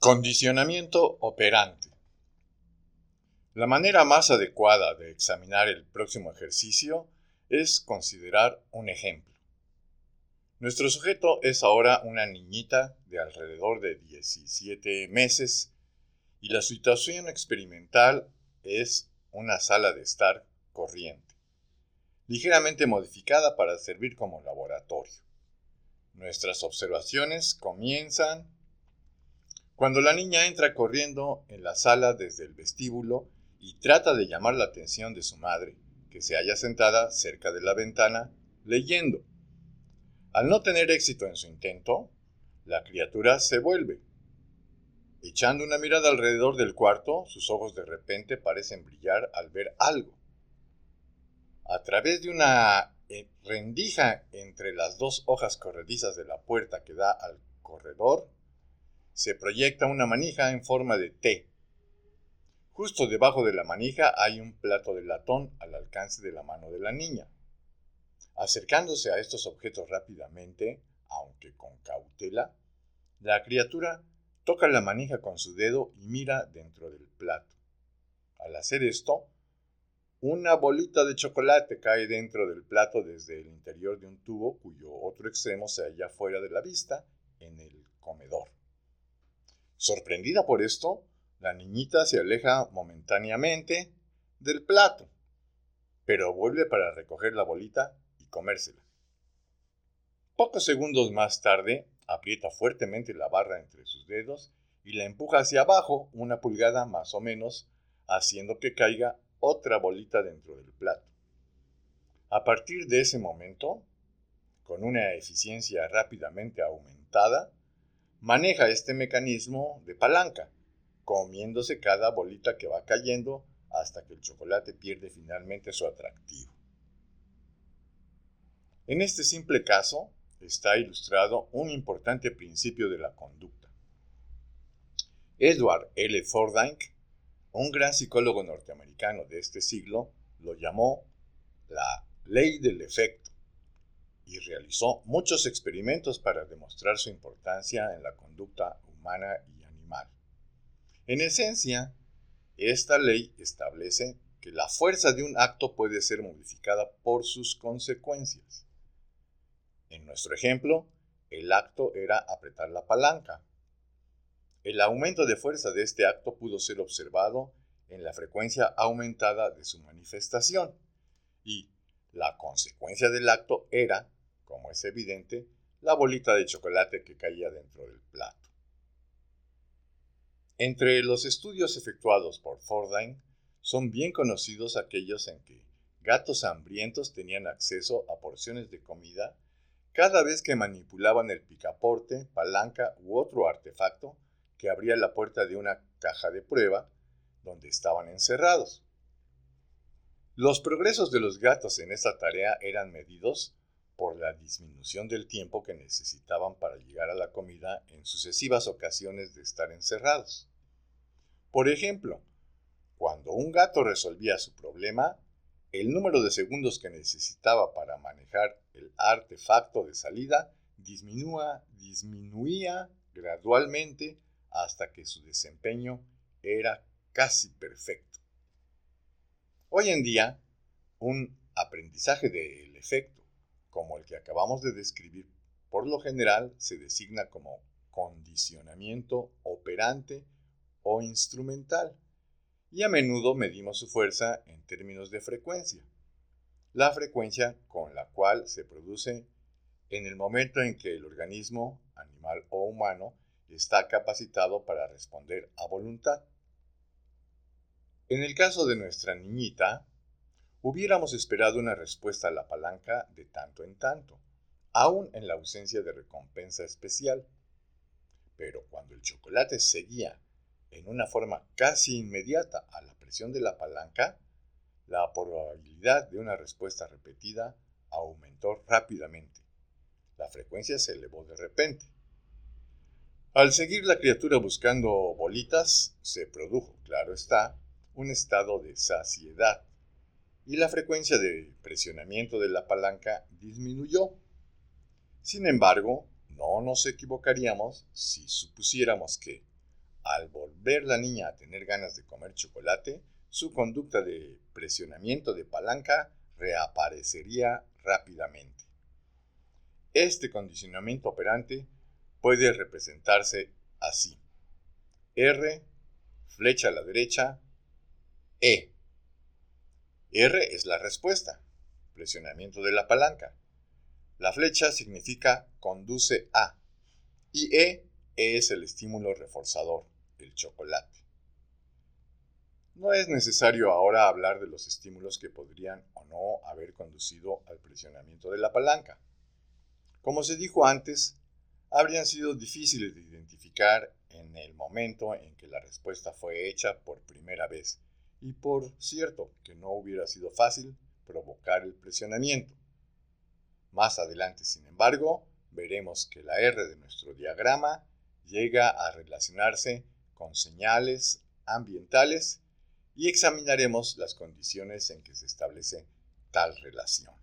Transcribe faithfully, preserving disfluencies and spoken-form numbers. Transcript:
Condicionamiento operante. La manera más adecuada de examinar el próximo ejercicio es considerar un ejemplo. Nuestro sujeto es ahora una niñita de alrededor de diecisiete meses y la situación experimental es una sala de estar corriente, ligeramente modificada para servir como laboratorio. Nuestras observaciones comienzan cuando la niña entra corriendo en la sala desde el vestíbulo y trata de llamar la atención de su madre, que se halla sentada cerca de la ventana, leyendo. Al no tener éxito en su intento, la criatura se vuelve. Echando una mirada alrededor del cuarto, sus ojos de repente parecen brillar al ver algo. A través de una rendija entre las dos hojas corredizas de la puerta que da al corredor, se proyecta una manija en forma de T. Justo debajo de la manija hay un plato de latón al alcance de la mano de la niña. Acercándose a estos objetos rápidamente, aunque con cautela, la criatura toca la manija con su dedo y mira dentro del plato. Al hacer esto, una bolita de chocolate cae dentro del plato desde el interior de un tubo cuyo otro extremo se halla fuera de la vista en el comedor. Sorprendida por esto, la niñita se aleja momentáneamente del plato, pero vuelve para recoger la bolita y comérsela. Pocos segundos más tarde, aprieta fuertemente la barra entre sus dedos y la empuja hacia abajo una pulgada más o menos, haciendo que caiga otra bolita dentro del plato. A partir de ese momento, con una eficiencia rápidamente aumentada, maneja este mecanismo de palanca, comiéndose cada bolita que va cayendo hasta que el chocolate pierde finalmente su atractivo. En este simple caso está ilustrado un importante principio de la conducta. Edward L. Thorndike, un gran psicólogo norteamericano de este siglo, lo llamó la ley del efecto y realizó muchos experimentos para demostrar su importancia en la conducta humana y animal. En esencia, esta ley establece que la fuerza de un acto puede ser modificada por sus consecuencias. En nuestro ejemplo, el acto era apretar la palanca. El aumento de fuerza de este acto pudo ser observado en la frecuencia aumentada de su manifestación, y la consecuencia del acto era, como es evidente, la bolita de chocolate que caía dentro del plato. Entre los estudios efectuados por Thorndike son bien conocidos aquellos en que gatos hambrientos tenían acceso a porciones de comida cada vez que manipulaban el picaporte, palanca u otro artefacto que abría la puerta de una caja de prueba donde estaban encerrados. Los progresos de los gatos en esta tarea eran medidos por la disminución del tiempo que necesitaban para llegar a la comida en sucesivas ocasiones de estar encerrados. Por ejemplo, cuando un gato resolvía su problema, el número de segundos que necesitaba para manejar el artefacto de salida disminuía, disminuía gradualmente hasta que su desempeño era casi perfecto. Hoy en día, un aprendizaje del efecto, como el que acabamos de describir, por lo general se designa como condicionamiento operante o instrumental, y a menudo medimos su fuerza en términos de frecuencia, la frecuencia con la cual se produce en el momento en que el organismo, animal o humano, está capacitado para responder a voluntad. En el caso de nuestra niñita, hubiéramos esperado una respuesta a la palanca de tanto en tanto, aún en la ausencia de recompensa especial. Pero cuando el chocolate seguía en una forma casi inmediata a la presión de la palanca, la probabilidad de una respuesta repetida aumentó rápidamente. La frecuencia se elevó de repente. Al seguir la criatura buscando bolitas, se produjo, claro está, un estado de saciedad, y la frecuencia de presionamiento de la palanca disminuyó. Sin embargo, no nos equivocaríamos si supusiéramos que, Al volver la niña a tener ganas de comer chocolate, su conducta de presionamiento de palanca reaparecería rápidamente. Este condicionamiento operante puede representarse así: R, flecha a la derecha, E. R es la respuesta, presionamiento de la palanca. La flecha significa conduce a, y E es el estímulo reforzador, el chocolate. No es necesario ahora hablar de los estímulos que podrían o no haber conducido al presionamiento de la palanca. Como se dijo antes, habrían sido difíciles de identificar en el momento en que la respuesta fue hecha por primera vez, y por cierto que no hubiera sido fácil provocar el presionamiento. Más adelante, sin embargo, veremos que la R de nuestro diagrama llega a relacionarse con señales ambientales y examinaremos las condiciones en que se establece tal relación.